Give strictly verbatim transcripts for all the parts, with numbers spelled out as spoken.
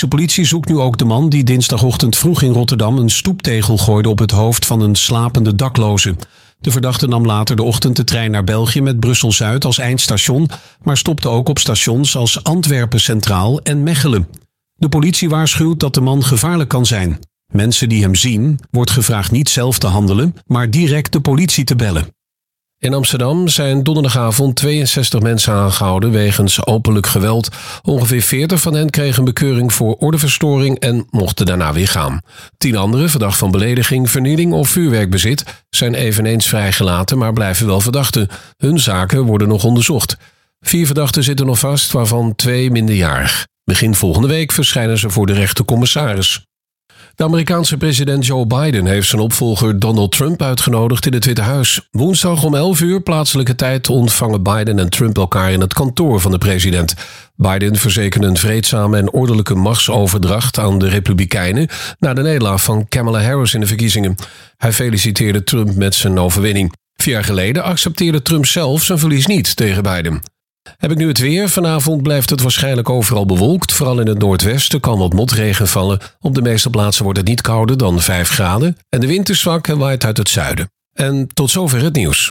De politie zoekt nu ook de man die dinsdagochtend vroeg in Rotterdam een stoeptegel gooide op het hoofd van een slapende dakloze. De verdachte nam later de ochtend de trein naar België met Brussel-Zuid als eindstation, maar stopte ook op stations als Antwerpen Centraal en Mechelen. De politie waarschuwt dat de man gevaarlijk kan zijn. Mensen die hem zien, wordt gevraagd niet zelf te handelen, maar direct de politie te bellen. In Amsterdam zijn donderdagavond tweeënzestig mensen aangehouden wegens openlijk geweld. Ongeveer veertig van hen kregen een bekeuring voor ordeverstoring en mochten daarna weer gaan. Tien anderen, verdacht van belediging, vernieling of vuurwerkbezit, zijn eveneens vrijgelaten, maar blijven wel verdachten. Hun zaken worden nog onderzocht. Vier verdachten zitten nog vast, waarvan twee minderjarig. Begin volgende week verschijnen ze voor de rechtercommissaris. De Amerikaanse president Joe Biden heeft zijn opvolger Donald Trump uitgenodigd in het Witte Huis. Woensdag om elf uur plaatselijke tijd ontvangen Biden en Trump elkaar in het kantoor van de president. Biden verzekerde een vreedzame en ordelijke machtsoverdracht aan de Republikeinen na de nederlaag van Kamala Harris in de verkiezingen. Hij feliciteerde Trump met zijn overwinning. Vier jaar geleden accepteerde Trump zelf zijn verlies niet tegen Biden. Heb ik nu het weer. Vanavond blijft het waarschijnlijk overal bewolkt. Vooral in het noordwesten kan wat motregen vallen. Op de meeste plaatsen wordt het niet kouder dan vijf graden. En de wind is zwak en waait uit het zuiden. En tot zover het nieuws.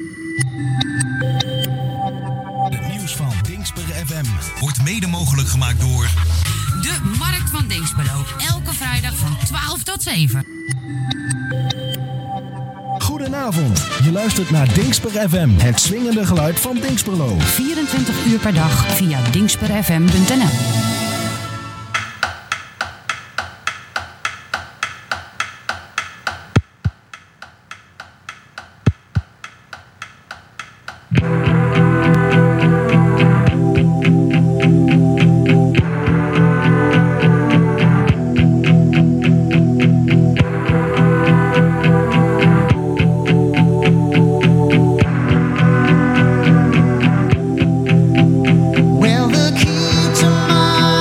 Het nieuws van Dingsper F M wordt mede mogelijk gemaakt door... De Markt van Dinxperlo. Elke vrijdag van twaalf tot zeven. Goedenavond, je luistert naar Dingsper F M, het swingende geluid van Dinxperlo. vierentwintig uur per dag via dingsper f m punt n l. Well, the key to my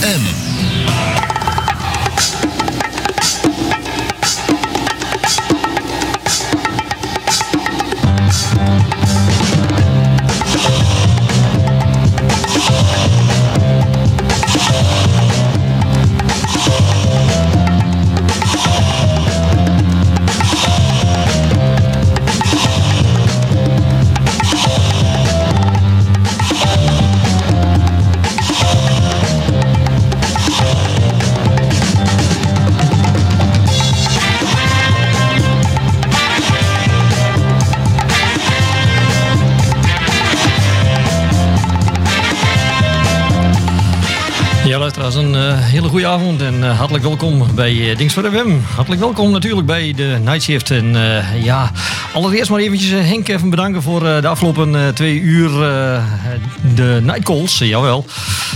M. Ja, luisteraars, een uh, hele goede avond en uh, hartelijk welkom bij uh, Dings voor F M. Hartelijk welkom natuurlijk bij de Night Shift. En uh, ja, allereerst maar eventjes uh, Henk even bedanken voor uh, de afgelopen uh, twee uur uh, de Night Calls. Uh, jawel.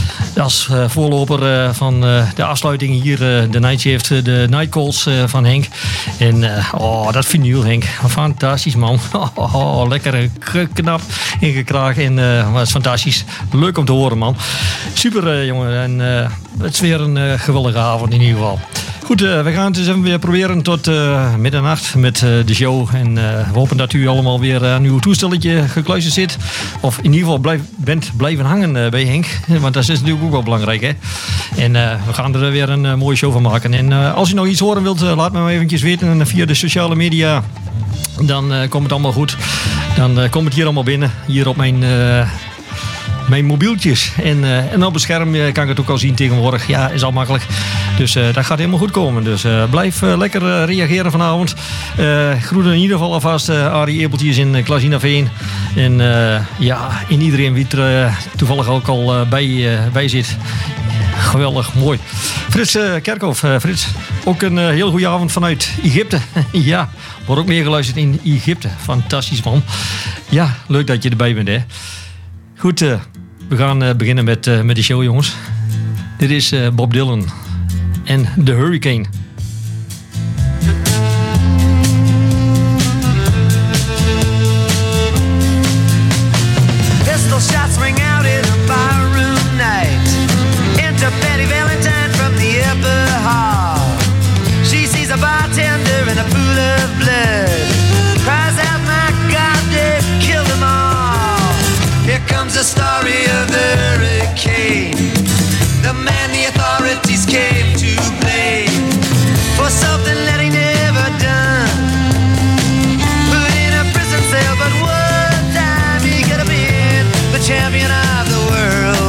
Als uh, voorloper uh, van uh, de afsluiting hier, uh, de Night Shift, uh, de Night Calls uh, van Henk. En uh, oh, dat vinyl, Henk. Fantastisch, man. Oh, oh, lekker geknapt en gekraakt. En uh, dat is fantastisch. Leuk om te horen, man. Super, uh, jongen. En uh, het is weer een uh, geweldige avond in ieder geval. Goed, uh, we gaan het eens even weer proberen tot uh, middernacht met uh, de show. En uh, we hopen dat u allemaal weer aan uw toestelletje gekluisterd zit. Of in ieder geval blijf, bent blijven hangen uh, bij Henk. Want dat is natuurlijk ook wel belangrijk, hè. En uh, we gaan er weer een uh, mooie show van maken. En uh, als u nog iets horen wilt, uh, laat me maar eventjes weten via de sociale media. Dan uh, komt het allemaal goed. Dan uh, komt het hier allemaal binnen. Hier op mijn... Uh, Mijn mobieltjes. En, uh, en op het scherm uh, kan ik het ook al zien tegenwoordig. Ja, is al makkelijk. Dus uh, dat gaat helemaal goed komen. Dus uh, blijf uh, lekker uh, reageren vanavond. Uh, groeten in ieder geval alvast uh, Arie Ebeltjes in uh, Klazinaveen. En uh, ja, in iedereen wie er uh, toevallig ook al uh, bij, uh, bij zit. Geweldig, mooi. Frits uh, Kerkhoff, uh, Frits. Ook een uh, heel goede avond vanuit Egypte. Ja, wordt ook meer geluisterd in Egypte. Fantastisch, man. Ja, leuk dat je erbij bent, hè. Goed, uh, we gaan uh, beginnen met, uh, met de show, jongens. Dit is uh, Bob Dylan en The Hurricane. Pistol shots ring out in a barroom night. Enter Betty Valentine from the upper hall. She sees a bartender in a pool of blood. Cries out, my God, they've killed them all. Here comes the story of the hurricane. The man the authorities came to blame for something that he never done. Put in a prison cell, but one time he could have been the champion of the world.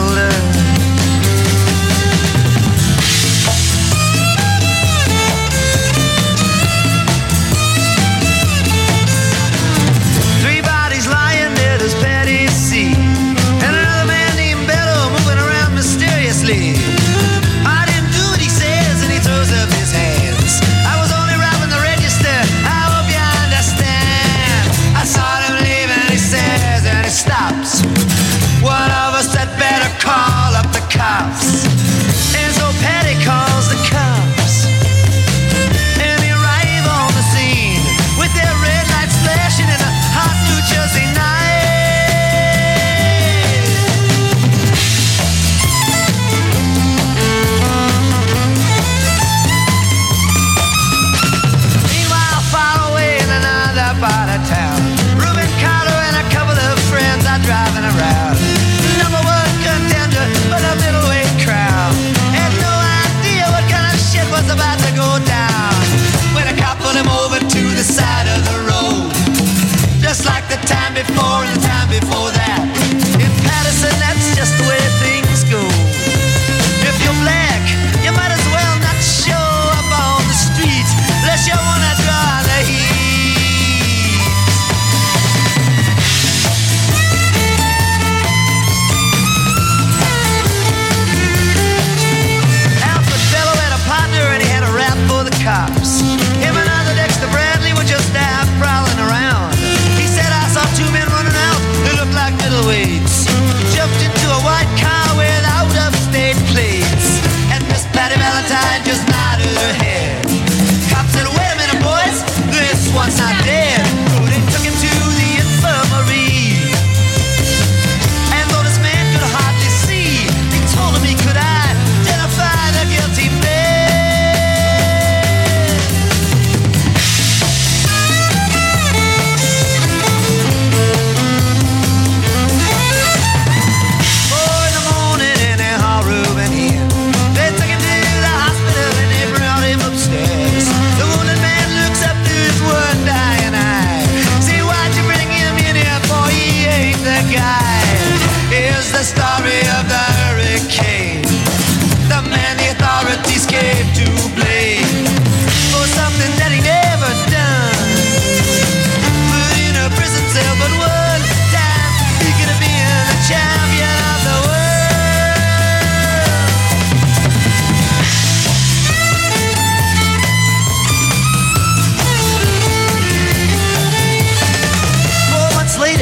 Three bodies lying there, does Patty see? And another man named Bello moving around mysteriously.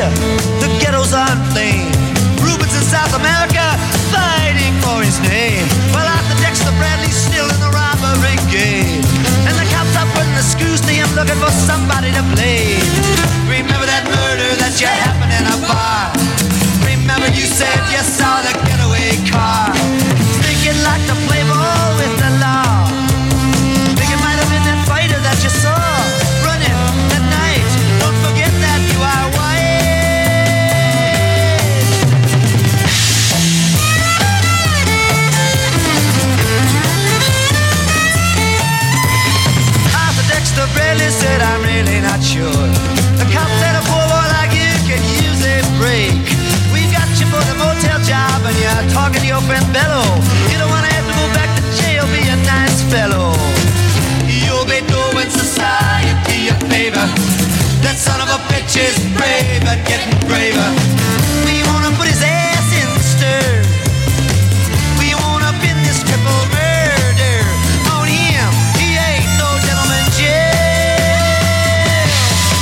here, the ghettos are inflamed. Rubens in South America, fighting for his name. Well, Arthur Dexter Bradley's still in the robbery game. And the cops are putting the screws to him, looking for somebody to blame. Remember that murder that you happened in a bar. Remember you said you saw the getaway car. Think you'd like to play ball with the law. Think it might have been that fighter that you saw running that night. Don't forget that you are white. Arthur Dexter Bradley said, I'm really not sure. The cop said a poor boy like you can use a break. We've got you for the motel job and you're talking to your friend Bello. You don't want to have to go back to jail, be a nice fellow. You'll be doing society a favor. That son of a bitch is brave and getting braver. We wanna put his ass in the stir. We wanna pin this triple murder on him. He ain't no gentleman jail.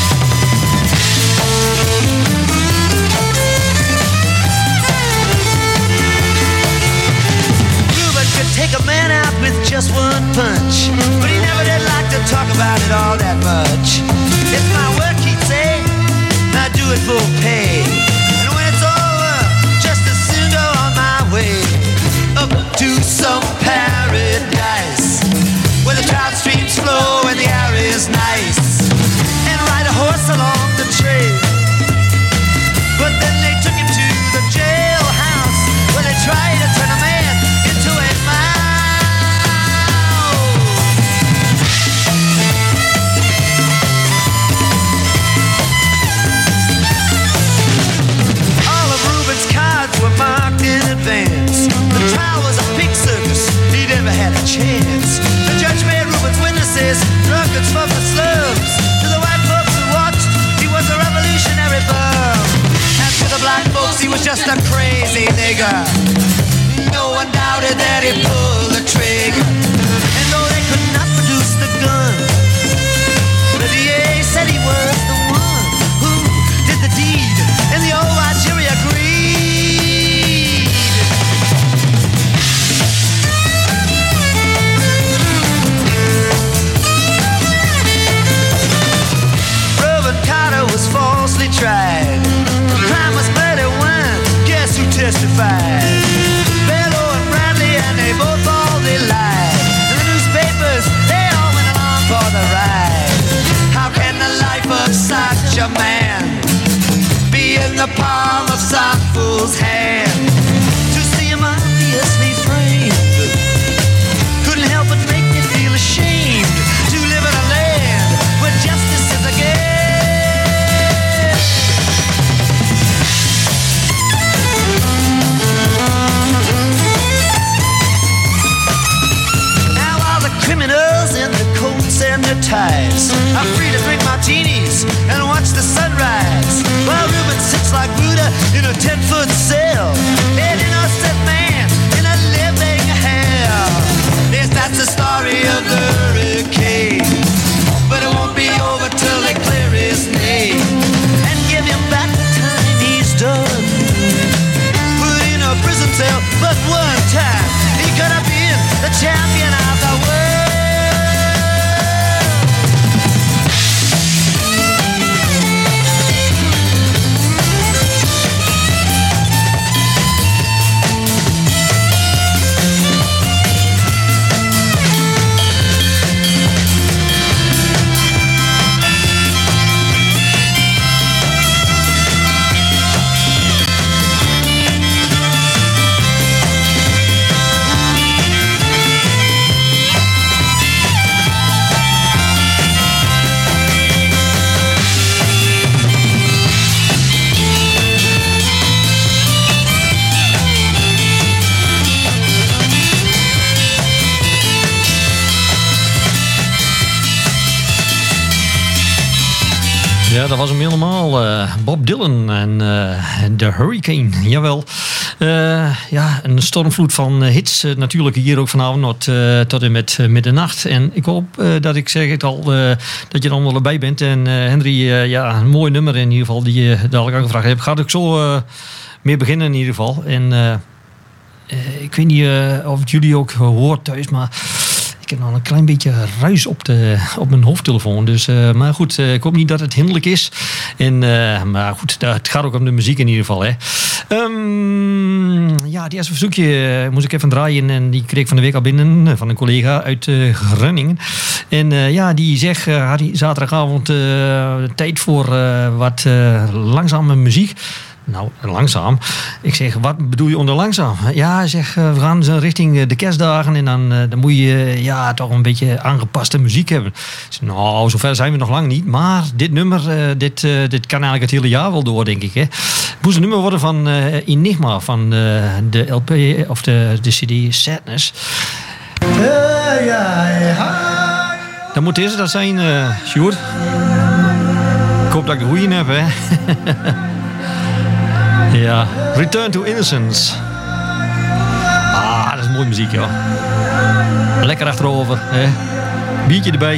Ruben could take a man out with just one punch, but he never did like to talk about it all that much. It's my work, he'd say, I do it for pay. And when it's over, just as soon go on my way up to some paradise where the trout streams flow and the air is nice, and ride a horse along the trail. But then they took him to the jailhouse where they tried to turn a man into a mouse. All of Ruben's cards were marked in advance. The trial was a pig circus, he never had a chance. The judge made Ruben's witnesses drunkards from the slums. To the white folks who watched, he was a revolutionary bum. And to the black folks, he was just a crazy nigger. No one doubted that he pulled the trigger. And though they could not produce the gun, the D A said he was the one who did the deed, and the old white jury agreed. Reuben Carter was falsely tried. The crime was murder one. Guess who testified? Bello and Bradley, and they both all they lied. And the newspapers, they all went along for the ride. How can the life of such a man be in the palm of some fool's hand? To see him obviously framed couldn't help but make me feel ashamed to live in a land where justice is a game. Now all the criminals in the coats and their ties are free to drink martinis and watch the sunrise, while Ruben sits like Buddha in a ten-foot cell, an innocent man in a living hell. Yes, that's the story of the hurricane, but it won't be over till they clear his name and give him back the time he's done. Put in a prison cell, but one time he could have been the champion of the world. Ja, dat was hem helemaal. Uh, Bob Dylan en uh, The Hurricane, jawel. Uh, ja, een stormvloed van uh, hits. Uh, natuurlijk hier ook vanavond uh, tot en met uh, middernacht. En ik hoop uh, dat ik zeg het al, uh, dat je er allemaal erbij bent. En uh, Henry, uh, ja, een mooi nummer in ieder geval die je dadelijk aangevraagd hebt. Gaat ook zo uh, mee beginnen in ieder geval. En uh, uh, ik weet niet uh, of het jullie ook hoort thuis, maar ik heb nog een klein beetje ruis op, de, op mijn hoofdtelefoon. Dus, uh, maar goed, uh, ik hoop niet dat het hinderlijk is. En, uh, maar goed, het gaat ook om de muziek in ieder geval. Hè. Um, ja, het eerste verzoekje uh, moest ik even draaien. En die kreeg ik van de week al binnen van een collega uit uh, Groningen. En uh, ja, die zegt, uh, had hij zaterdagavond uh, tijd voor uh, wat uh, langzame muziek. Nou, langzaam. Ik zeg, wat bedoel je onder langzaam? Ja, hij zegt, we gaan richting de kerstdagen en dan, dan moet je ja, toch een beetje aangepaste muziek hebben. Ik zeg, nou, zover zijn we nog lang niet. Maar dit nummer, dit, dit kan eigenlijk het hele jaar wel door, denk ik. Hè. Het moest een nummer worden van uh, Enigma, van uh, de L P of de, de C D Sadness. Dan moet deze dat zijn, uh, Sjoerd. Ik hoop dat ik de goeie heb, hè. Ja, Return to Innocence. Ah, dat is mooie muziek, joh. Lekker achterover, hè. Biertje erbij.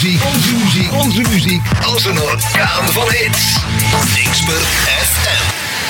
muziek, onze muziek, onze muziek als een orkaan van hits. Dingsper F M.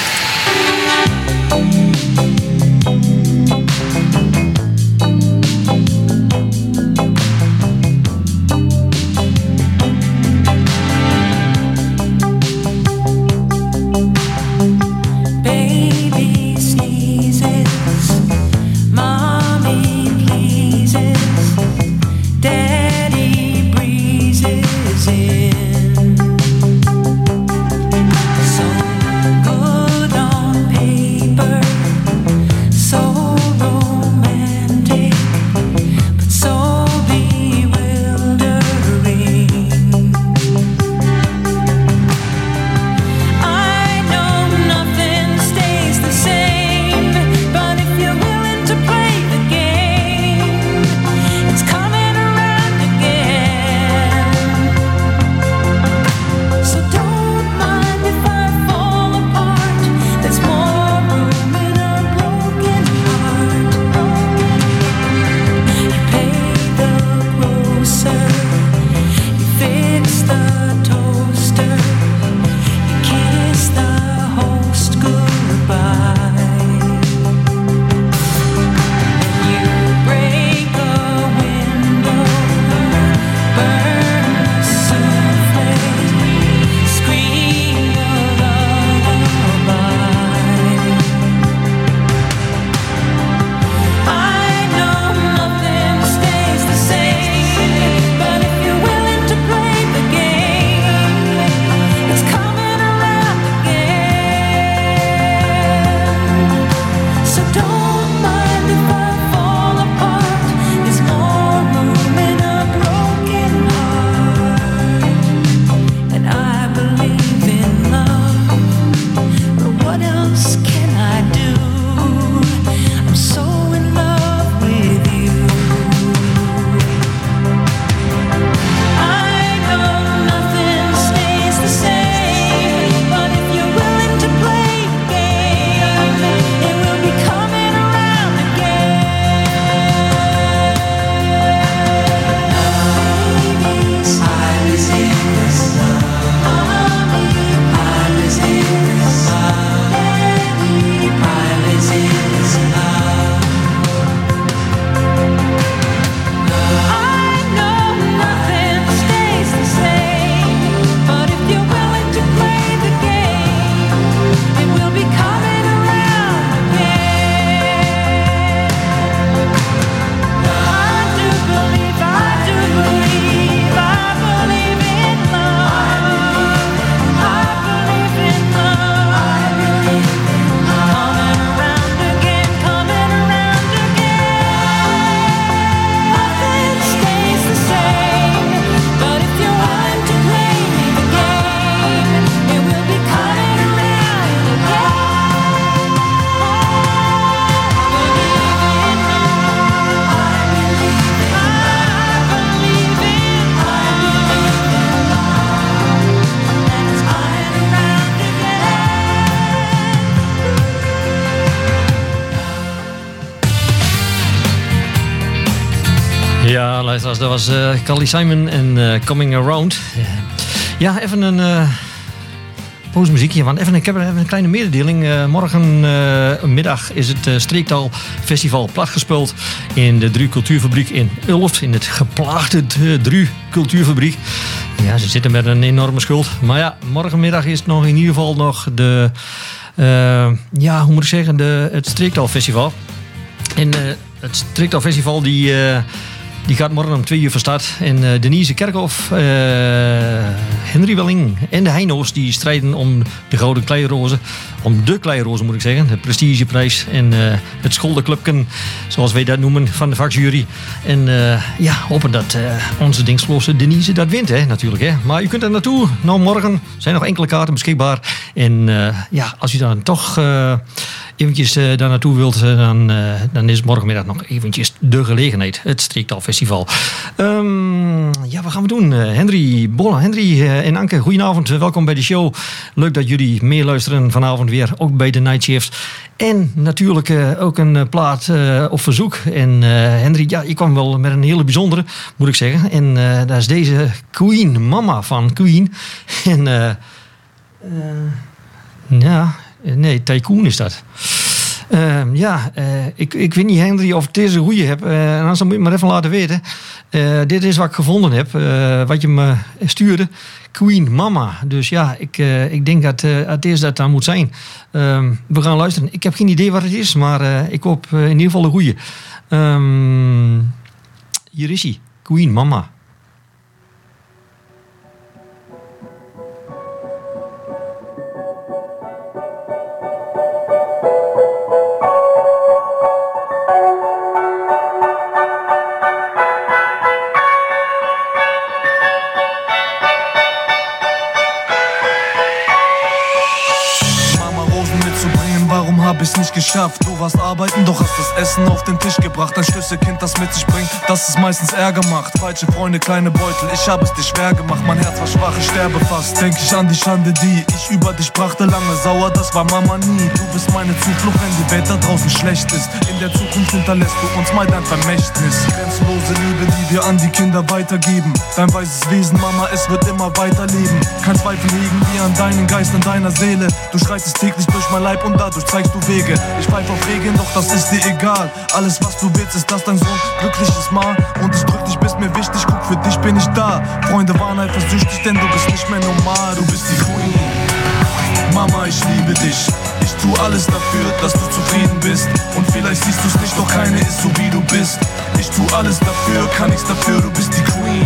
Ja, luisteraars, dat was uh, Carly Simon en uh, Coming Around. Uh, ja, even een uh, pauzmuziekje. Want even, ik heb even een kleine mededeling. Uh, morgenmiddag uh, is het uh, Streektaal Festival platgespeeld in de Dru Cultuurfabriek in Ulft. In het geplaagde uh, Dru Cultuurfabriek. Ja, ze zitten met een enorme schuld. Maar ja, morgenmiddag is het nog in ieder geval nog de... Uh, ja, hoe moet ik zeggen? De, het Streektaal Festival. En uh, het Streektaal Festival die... Uh, Die gaat morgen om twee uur van start. En uh, Denise Kerkhoff, uh, Henry Welling en de Heino's die strijden om de Gouden Kleirozen. Om de Kleirozen moet ik zeggen. De prestigeprijs en uh, het Scholdenclubken, zoals wij dat noemen, van de vakjury. En uh, ja, hopen dat uh, onze dingsloze Denise dat wint, hè, natuurlijk. Hè. Maar u kunt er naartoe. Nou, morgen zijn nog enkele kaarten beschikbaar. En uh, ja, als u dan toch... Uh, eventjes uh, daar naartoe wilt, uh, dan, uh, dan is morgenmiddag nog eventjes de gelegenheid. Het Streektaal-festival. Um, ja, wat gaan we doen? Uh, Henry, Bolla, Henry uh, en Anke, goedenavond. Uh, welkom bij de show. Leuk dat jullie meeluisteren vanavond weer, ook bij de Night Shift. En natuurlijk uh, ook een uh, plaat uh, op verzoek. En uh, Henry, ja, je kwam wel met een hele bijzondere, moet ik zeggen. En uh, dat is deze Queen, Mama van Queen. En uh, uh, ja, nee, Tycoon is dat. Uh, ja, uh, ik, ik weet niet, Henry, of ik deze goeie heb. Uh, en anders moet je het maar even laten weten. Uh, dit is wat ik gevonden heb, uh, wat je me stuurde. Queen Mama. Dus ja, ik, uh, ik denk dat uh, het eerst dat dat moet zijn. Uh, we gaan luisteren. Ik heb geen idee wat het is, maar uh, ik hoop uh, in ieder geval een goeie. Um, hier is hij. Queen Mama. Ich's nicht geschafft, du warst arbeiten, doch hast das Essen auf den Tisch gebracht. Ein Schlüsselkind, das mit sich bringt, dass es meistens Ärger macht. Falsche Freunde, kleine Beutel, ich hab es dir schwer gemacht. Mein Herz war schwach, ich sterbe fast. Denk ich an die Schande, die ich über dich brachte. Lange sauer, das war Mama nie. Du bist meine Zuflucht, wenn die Welt da draußen schlecht ist. In der Zukunft hinterlässt du uns mal dein Vermächtnis. Grenzenlose Liebe, die wir an die Kinder weitergeben. Dein weißes Wesen, Mama, es wird immer weiterleben. Kein Zweifel hegen wir an deinen Geist, an deiner Seele. Du schreitest täglich durch mein Leib und dadurch zeigst du Wege. Ich pfeife auf Regeln, doch das ist dir egal. Alles was du willst, ist, dass dein Sohn glücklich ist, Ma. Und ich drück dich, bist mir wichtig, guck, für dich bin ich da. Freunde waren eifersüchtig, denn du bist nicht mehr normal. Du bist die Queen. Mama, ich liebe dich. Ich tu alles dafür, dass du zufrieden bist. Und vielleicht siehst du's nicht, doch keine ist so wie du bist. Ich tu alles dafür, kann nichts dafür, du bist die Queen.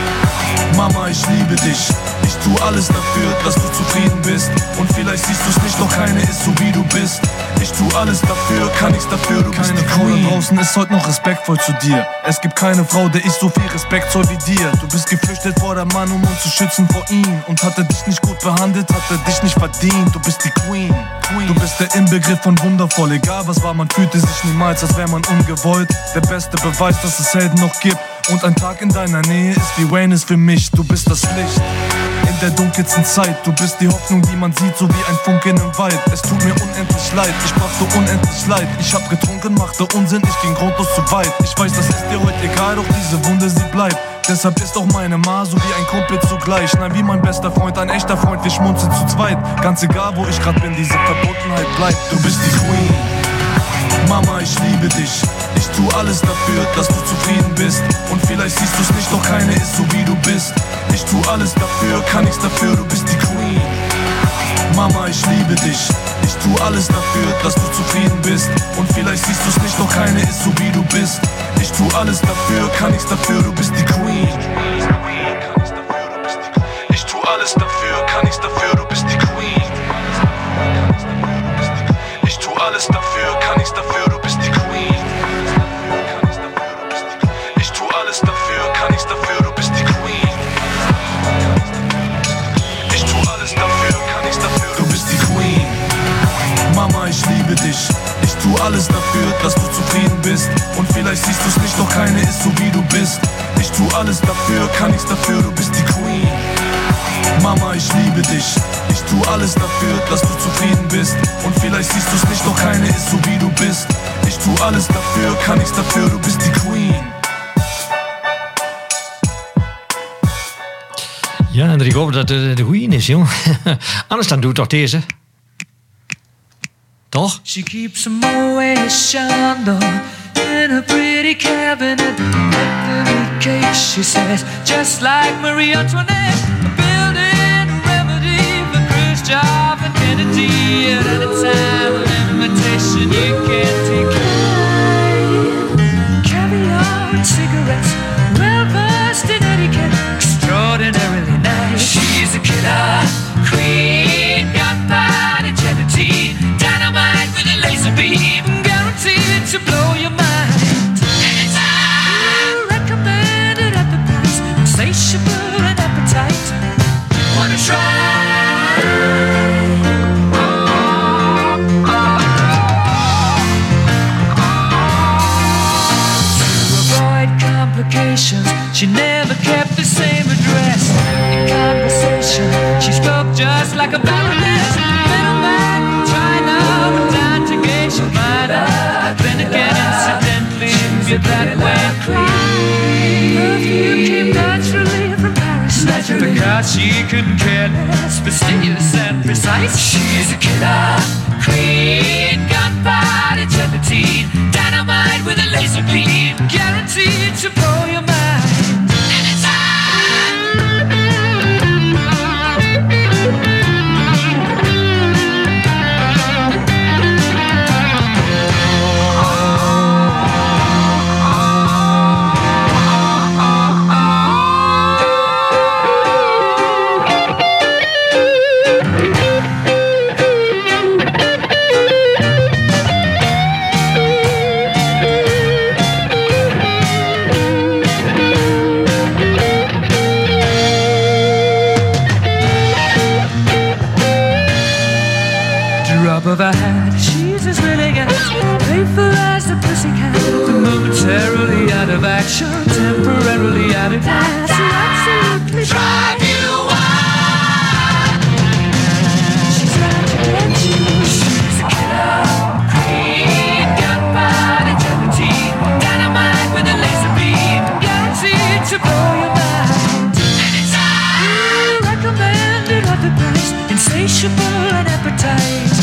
Mama, ich liebe dich. Ich tu alles dafür, dass du zufrieden bist. Und vielleicht siehst du's nicht, doch keine ist so wie du bist. Ich tu alles dafür, kann nichts dafür, du bist die Queen. Keine Frau da draußen ist heute noch respektvoll zu dir. Es gibt keine Frau, der ich so viel Respekt zoll wie dir. Du bist geflüchtet vor der Mann, um uns zu schützen vor ihm. Und hat er dich nicht gut behandelt, hat er dich nicht verdient. Du bist die Queen. Du bist der Inbegriff von wundervoll. Egal was war, man fühlte sich niemals, als wär man ungewollt. Der beste Beweis, dass es Helden noch gibt. Und ein Tag in deiner Nähe ist wie Wayne ist für mich. Du bist das Licht in der dunkelsten Zeit. Du bist die Hoffnung, die man sieht, so wie ein Funken im Wald. Es tut mir unendlich leid, ich brachte unendlich Leid. Ich hab getrunken, machte Unsinn, ich ging grundlos zu weit. Ich weiß, das ist dir heute egal, doch diese Wunde, sie bleibt. Deshalb ist auch meine Ma so wie ein Kumpel zugleich. Nein, wie mein bester Freund, ein echter Freund, wir schmunzeln zu zweit. Ganz egal, wo ich grad bin, diese Verbundenheit bleibt. Du bist die Queen. Mama, ich liebe dich. Ich tu alles dafür, dass du zufrieden bist. Und vielleicht siehst du's nicht, doch keine ist so wie du bist. Ich tu alles dafür, kann nichts dafür, du bist die Queen. Mama, ich liebe dich. Ich tu alles dafür, dass du zufrieden bist. Und vielleicht siehst du's nicht, doch keine ist so wie du bist. Ich tu alles dafür, kann nichts dafür, du bist die Queen. Ich tu alles dafür, kann nichts dafür, du bist die Queen. Ich tu alles dafür, kann nichts dafür, du bist die Queen. Ich tu alles dafür, kann nichts dafür, du bist die Queen. Ich tu alles dafür, kann nichts dafür, du bist die Queen. Mama, ich liebe dich. Ich tu alles dafür, dass du zufrieden bist. Und vielleicht siehst du's nicht, doch keine ist so wie du bist. Ich tu alles dafür, kann nichts dafür, du bist die Queen. Mama, ich liebe dich. Ich tu alles dafür, dass du zufrieden bist. Und vielleicht siehst du's nicht, doch keine ist so wie du bist. Ich tu alles dafür, kann nichts dafür, du bist die Queen. Ja, en ik hoop dat het de, de goeie is, joh. Anders dan doe toch deze. Toch? She keeps a Moet Chandon in a pretty cabinet. Every case, she says, just like Marie Antoinette. Building a remedy for Khrushchev and Kennedy. And at a time of invitation, you can't decline. Caviar and cigarettes, well versed in etiquette, extraordinarily nice. She's a killer queen, gunpowder gelatine, dynamite with a laser beam, guaranteed to blow your mind. Anytime, recommended at the price, insatiable and appetite. Wanna try? Oh. just like a baroness. Middleman, trying up and down to get your mind up. Then again, incidentally, you're that way. Perfume came naturally from Paris. Naturally. Because she couldn't care less, fastidious and precise. She's a killer queen, gunpowder gelatine, dynamite with a laser beam, guaranteed to blow your mind. Of a hat, she's as willing as faithful as the pussycat. Momentarily out of action, temporarily out of gas. So absolutely drive you wild. She's out to get you. She's a killer queen, gunpowder gelatine, dynamite with a laser beam, guaranteed to blow your mind. Anytime. Recommended at the price, insatiable and appetite.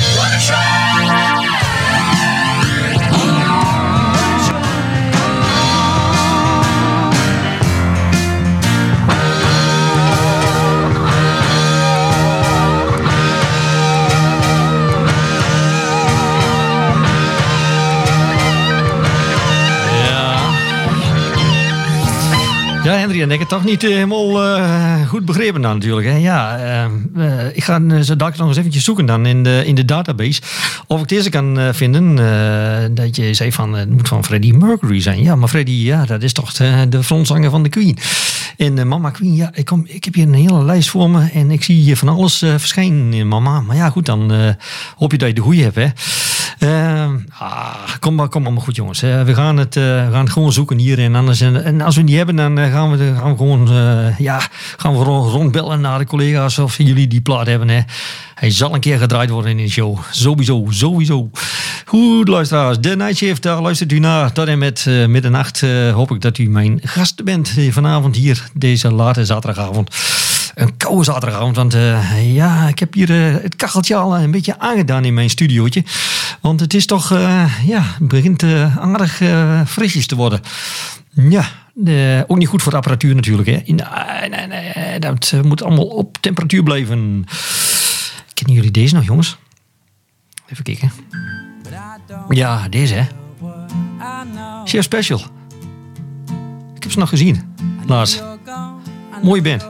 Ja, Henry, en ik heb het toch niet uh, helemaal uh, goed begrepen dan natuurlijk. Hè. Ja, uh, uh, ik ga uh, zo dadelijk nog eens eventjes zoeken dan in de, in de database. Of ik deze kan uh, vinden. Uh, dat je zei van, uh, het moet van Freddie Mercury zijn. Ja, maar Freddie, ja, dat is toch de, de frontzanger van de Queen. En uh, Mama Queen, ja, ik, kom, ik heb hier een hele lijst voor me. En ik zie hier van alles uh, verschijnen in Mama. Maar ja, goed, dan uh, hoop je dat je de goeie hebt, hè. Uh, ah, kom maar, kom maar goed, jongens. Uh, we, gaan het, uh, we gaan het gewoon zoeken hier. En, anders, en, en als we het niet hebben, dan uh, gaan, we, gaan we gewoon uh, ja, gaan we rondbellen naar de collega's of jullie die plaat hebben. Hè. Hij zal een keer gedraaid worden in de show. Sowieso, sowieso. Goed, luisteraars. De Night Shift, daar luistert u naar. Tot en met uh, middernacht uh, hoop ik dat u mijn gast bent uh, vanavond hier, deze late zaterdagavond. Een koude zaterdagavond, want uh, ja, ik heb hier uh, het kacheltje al een beetje aangedaan in mijn studiootje. Want het is toch, uh, ja, het begint uh, aardig uh, frisjes te worden. Ja, uh, ook niet goed voor de apparatuur natuurlijk, hè. Nee, nee, nee, dat uh, moet allemaal op temperatuur blijven. Kennen jullie deze nog, jongens? Even kijken. Ja, deze, hè. Chef Special. Ik heb ze nog gezien, laatst. Mooie band.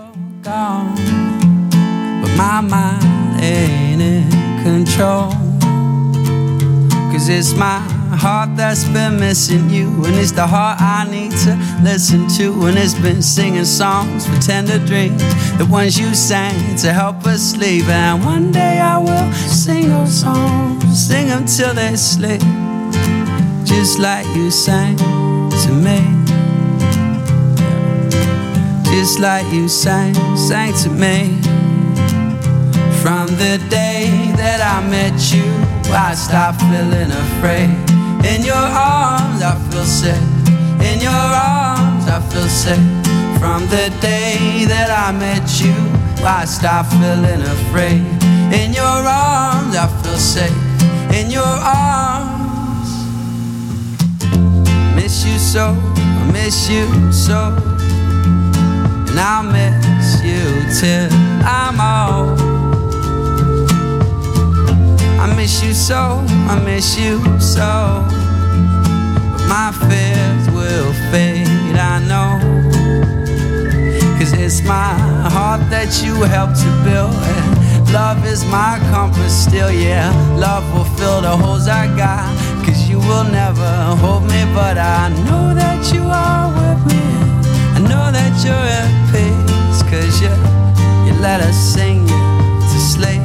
But my mind ain't in control, 'cause it's my heart that's been missing you, and it's the heart I need to listen to, and it's been singing songs for tender dreams, the ones you sang to help us sleep. And one day I will sing those songs, sing them till they sleep, just like you sang to me. Just like you sang, sang to me. From the day that I met you, I stopped feeling afraid. In your arms I feel safe, in your arms I feel safe. From the day that I met you, I stopped feeling afraid. In your arms I feel safe, in your arms. Miss you so, I miss you so, and I'll miss you till I'm old. I miss you so, I miss you so, but my fears will fade, I know, 'cause it's my heart that you helped to build, and love is my compass still, yeah. Love will fill the holes I got, 'cause you will never hold me, but I know that you are with me. I know that you're at peace, 'cause you, you let us sing you to sleep.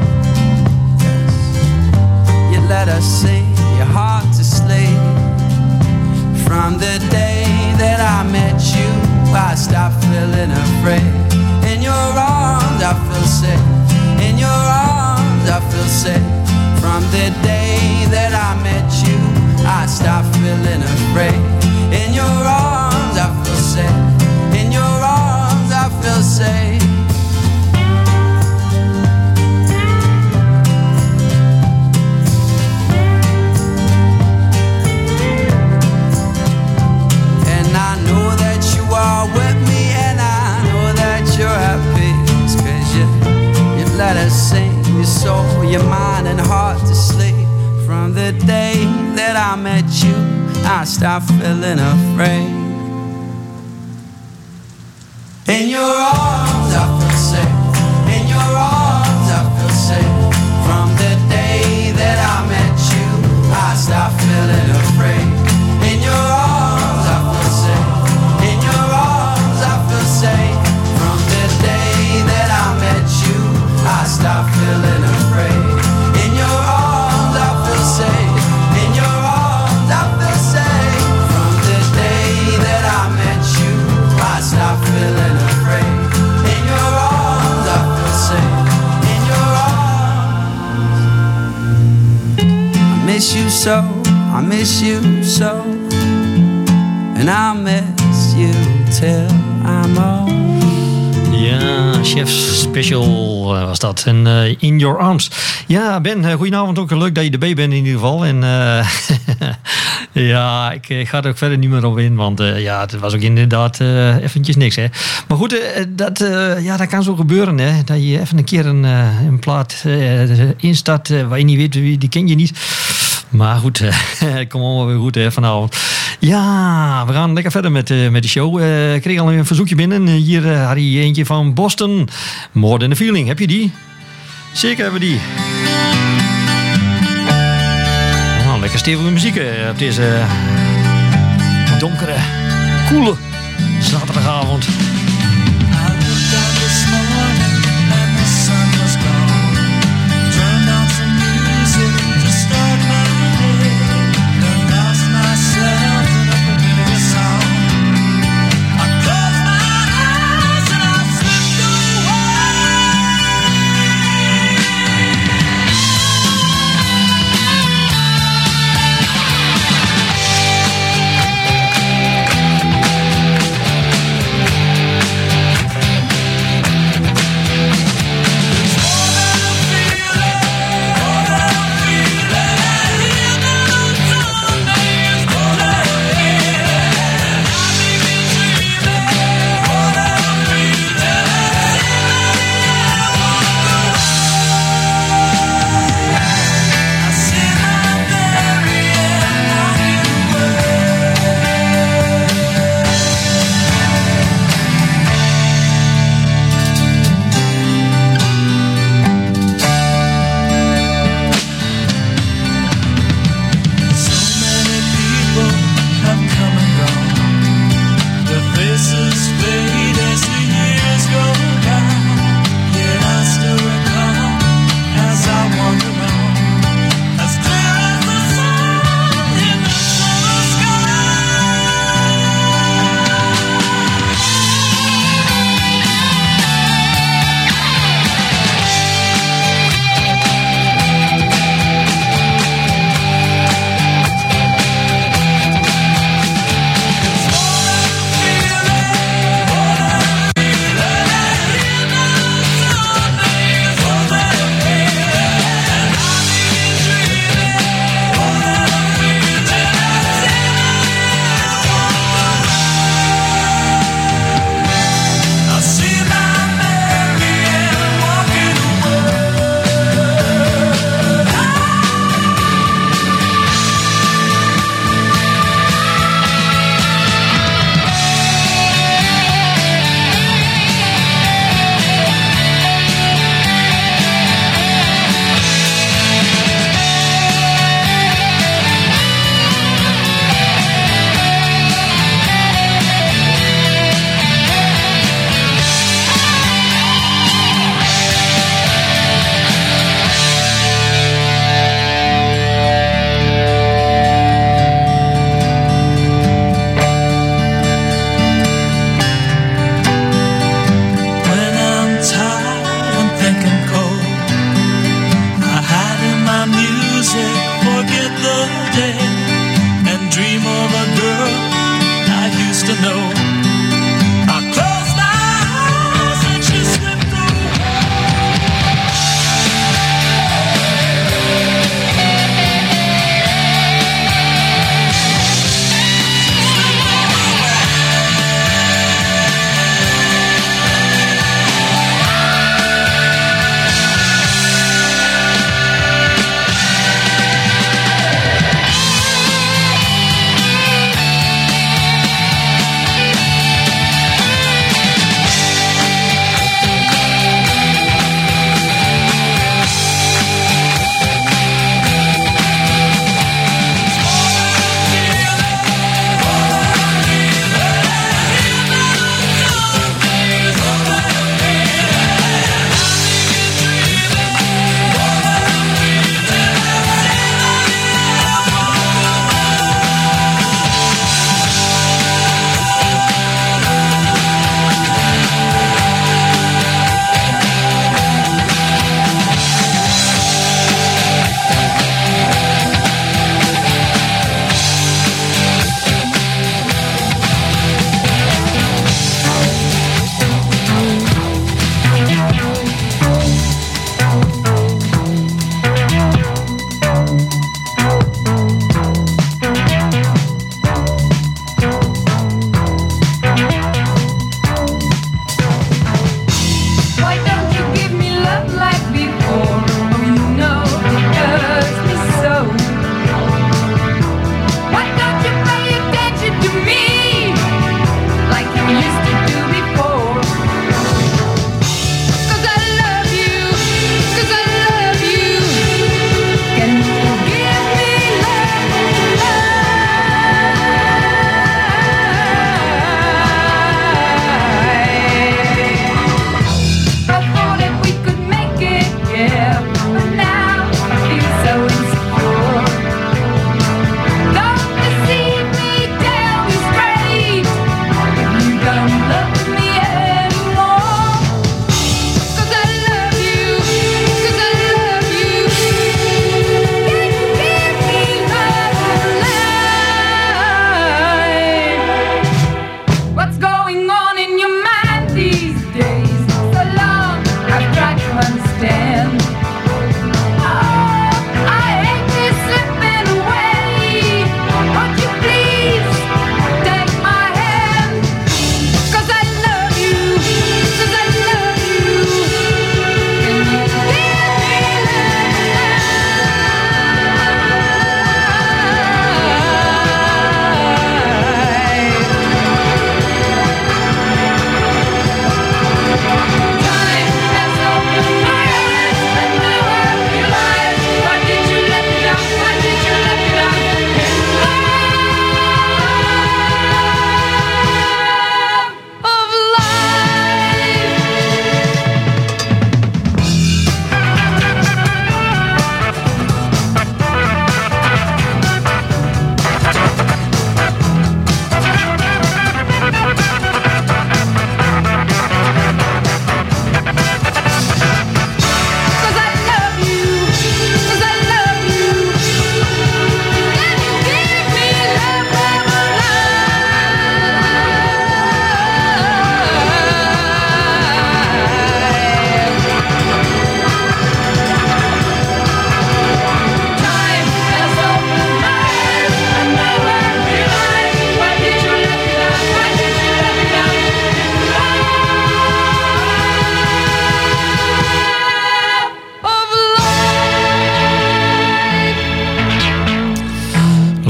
You let us sing your heart to sleep. From the day that I met you, I stopped feeling afraid. In your arms I feel safe, arms I feel safe. From the day that I met you, I stopped feeling afraid. In your arms I feel safe. In your arms I feel safe. And I know that you are with me, and I know that you're at peace, 'cause you, you let us sing your soul, your mind and heart to sleep. From the day that I met you, I stopped feeling afraid. In your arms I feel safe. In your arms I feel safe. From the day that I met you, I stopped feeling afraid. In your arms I feel safe. In your arms I feel safe. From the day that I met you, I stopped feeling afraid. In your arms I feel safe. In your arms I feel safe. From the day that I met you, I stopped feeling afraid. In your arms I feel safe. In your arms. I miss you so, I miss you so, and I'll miss you till I'm old. Ja, Chef's Special uh, was dat. En uh, In Your Arms. Ja, Ben, uh, goedenavond ook. Leuk dat je erbij bent in ieder geval. En uh, ja, ik, ik ga er ook verder niet meer op in. Want uh, ja, het was ook inderdaad uh, eventjes niks. Hè. Maar goed, uh, dat, uh, ja, dat kan zo gebeuren. Hè. Dat je even een keer een, uh, een plaat uh, instart uh, waar je niet weet wie, die ken je niet. Maar goed, het komt allemaal weer goed hè, vanavond. Ja, we gaan lekker verder met, uh, met de show. Uh, ik kreeg al een verzoekje binnen. Hier uh, had hij eentje van Boston. More Than A Feeling. Heb je die? Zeker hebben we die. Nou, lekker stevige muziek uh, op deze uh, donkere, koele zaterdagavond.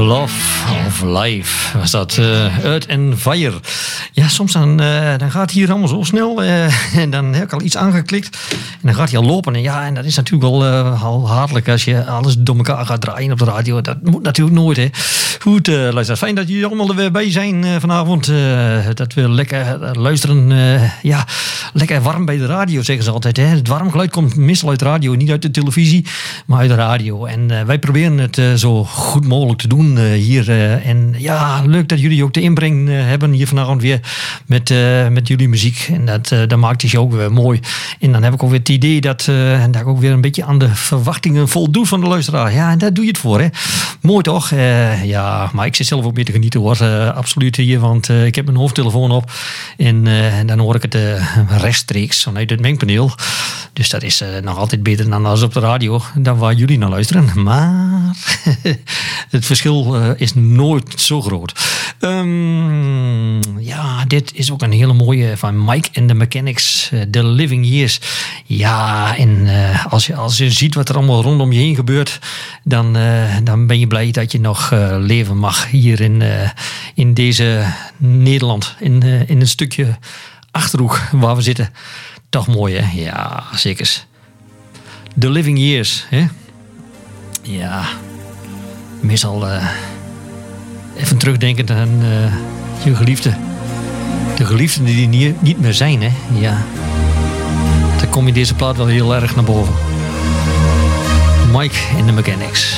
Love of Life was dat. Uh, Earth and Fire. Ja, soms dan, uh, dan gaat het hier allemaal zo snel. Uh, en dan heb ik al iets aangeklikt. En dan gaat hij al lopen. En ja, en dat is natuurlijk wel uh, al hartelijk als je alles door elkaar gaat draaien op de radio. Dat moet natuurlijk nooit, hè. Goed, uh, luister. Fijn dat jullie allemaal er weer bij zijn uh, vanavond. Uh, dat we lekker uh, luisteren. Uh, ja, lekker warm bij de radio, zeggen ze altijd. Hè. Het warm geluid komt meestal uit de radio. Niet uit de televisie, maar uit de radio. En uh, wij proberen het uh, zo goed mogelijk te doen uh, hier. Uh, en ja, leuk dat jullie ook de inbreng uh, hebben hier vanavond weer met, uh, met jullie muziek. En dat, uh, dat maakt die show ook weer mooi. En dan heb ik ook weer het idee dat, uh, dat ik ook weer een beetje aan de verwachtingen voldoe van de luisteraar. Ja, en daar doe je het voor, hè. Mooi toch? Uh, ja, maar ik zit zelf ook mee te genieten, hoor. Uh, absoluut hier, want uh, ik heb mijn hoofdtelefoon op. En, uh, en dan hoor ik het uh, rechtstreeks vanuit het mengpaneel. Dus dat is uh, nog altijd beter dan als op de radio, dan waar jullie naar luisteren. Maar het verschil uh, is nooit zo groot. Um, ja, dit is ook een hele mooie van Mike and the Mechanics, uh, The Living Years. Ja, en uh, als, je, als je ziet wat er allemaal rondom je heen gebeurt, dan, uh, dan ben je blij dat je nog uh, leven mag hier in, uh, in deze Nederland. In, uh, in een stukje Achterhoek waar we zitten. Toch mooi, hè? Ja, zeker. The Living Years, hè? Ja, meestal uh, even terugdenkend aan uh, je geliefde. De geliefden die niet, niet meer zijn, hè? Ja. Dan kom je deze plaat wel heel erg naar boven. Mike and the Mechanics.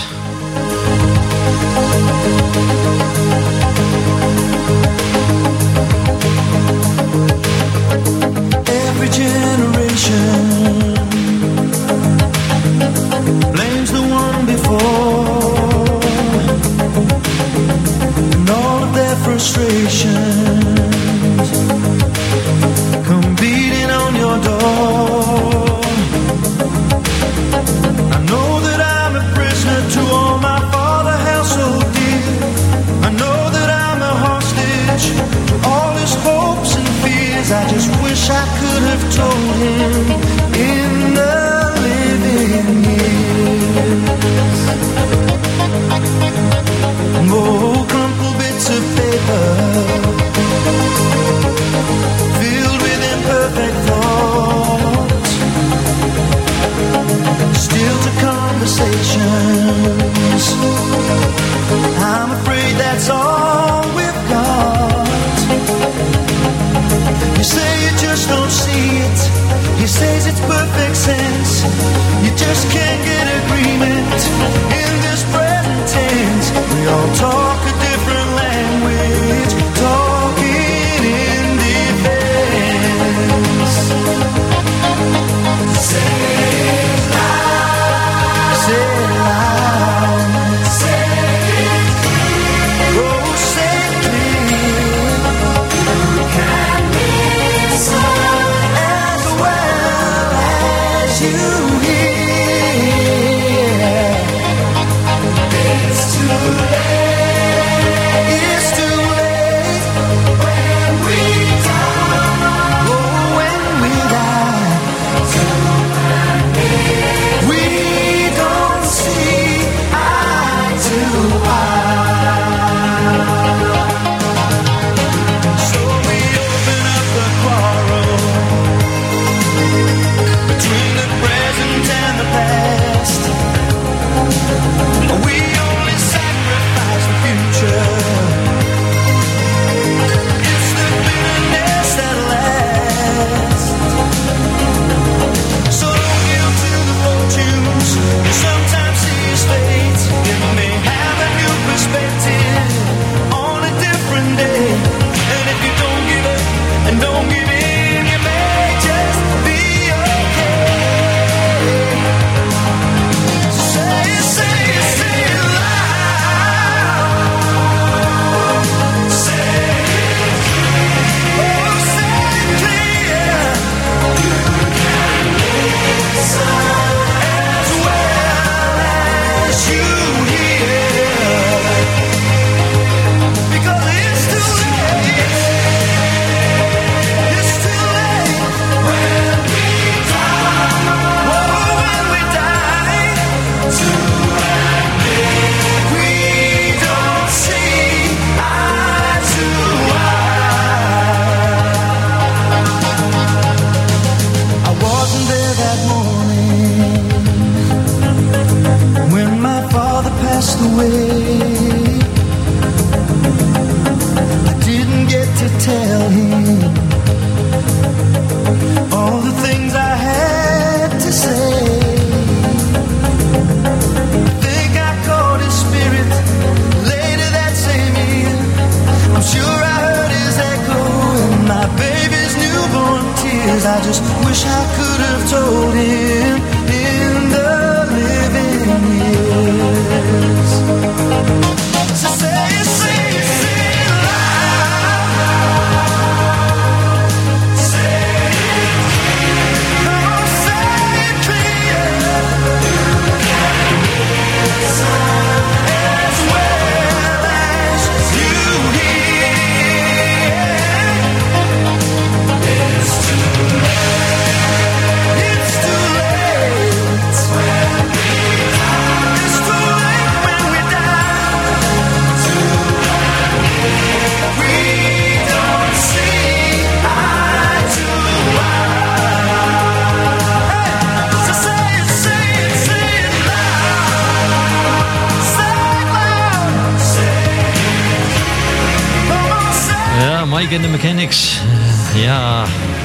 Every generation blames the one before, and all of their frustrations come beating on your door. I know that I'm a prisoner to all my father held so dear. I know that I'm a hostage to all his hopes and fears. I just wish I could have told him in the living years. Oh, crumpled bits of paper filled with imperfect thoughts, still to conversations. I'm afraid that's all we've got. You say you just don't see it. He says it's perfect sense. You just can't get agreement in this present tense. We all talk a different language, talking in defense. Say it loud, say it loud, say it clear. Oh, say it clear. You can be so as well as you hear. It's too late. It's too late when we die. Oh, when we die. We don't see eye to eye. So we open up the quarrel between the present and Drake en de Mechanics. Uh, ja.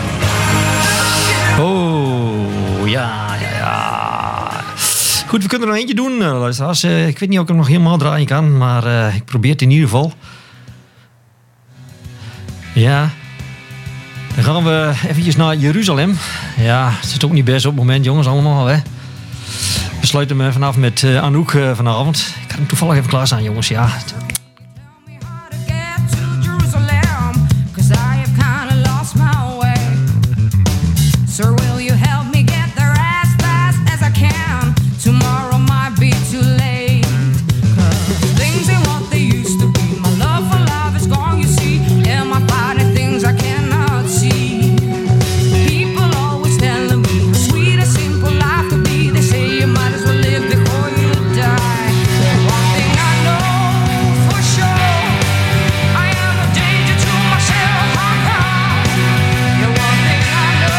Oh, ja, ja, ja. Goed, we kunnen er nog eentje doen, uh, luisteraars. Uh, ik weet niet of ik hem nog helemaal draaien kan, maar uh, ik probeer het in ieder geval. Ja. Dan gaan we eventjes naar Jeruzalem. Ja, het zit ook niet best op het moment, jongens, allemaal, hè. We sluiten hem vanaf met uh, Anouk uh, vanavond. Ik had hem toevallig even klaarstaan, jongens, ja. Sir, will you help me get there as fast as I can? Tomorrow might be too late. Cause things ain't what they used to be. My love for love is gone, you see. Am I fighting things I cannot see? People always telling me how sweet a simple life could be. They say you might as well live before you die. One thing I know for sure, I am a danger to myself. How come? Yeah, one thing I know.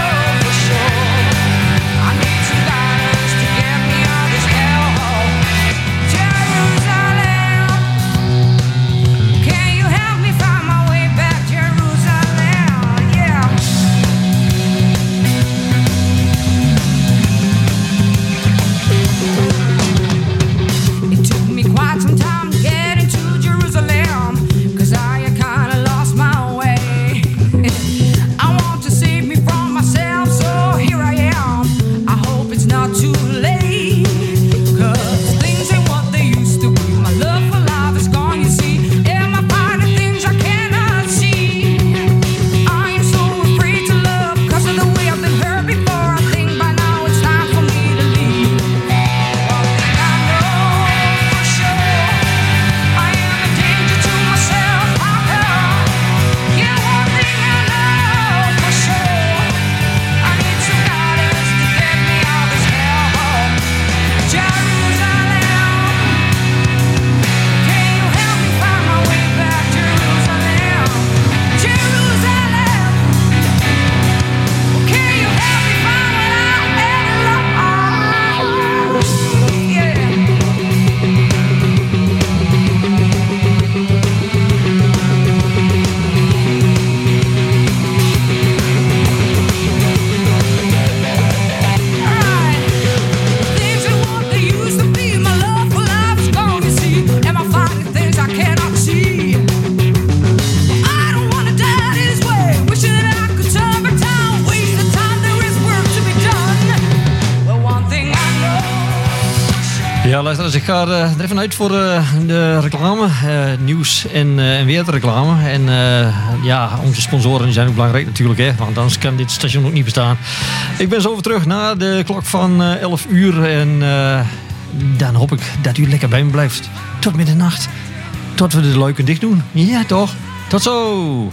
Ja, luister, ik ga er even uit voor uh, de reclame, uh, nieuws en, uh, en weer de reclame. En uh, ja, onze sponsoren zijn ook belangrijk natuurlijk, hè, want anders kan dit station ook niet bestaan. Ik ben zo weer terug na de klok van uh, elf uur en uh, dan hoop ik dat u lekker bij me blijft. Tot middernacht, tot we de luiken dicht doen. Ja, toch? Tot zo!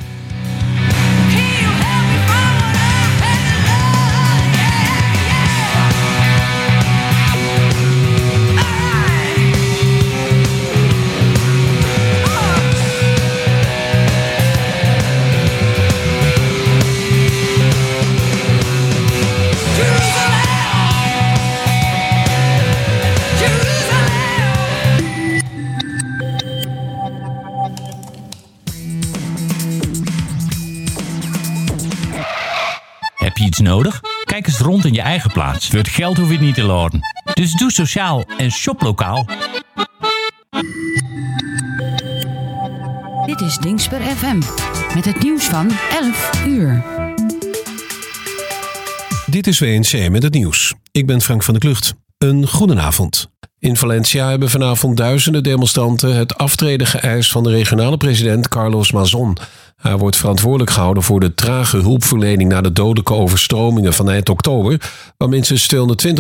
Heb je iets nodig? Kijk eens rond in je eigen plaats. Voor het geld hoef je het niet te laden. Dus doe sociaal en shop lokaal. Dit is Dingsper F M met het nieuws van elf uur. Dit is W N C met het nieuws. Ik ben Frank van der Klucht. Een goedenavond. In Valencia hebben vanavond duizenden demonstranten het aftreden geëist van de regionale president Carlos Mazón. Hij wordt verantwoordelijk gehouden voor de trage hulpverlening na de dodelijke overstromingen van eind oktober, waar minstens tweehonderdtwintig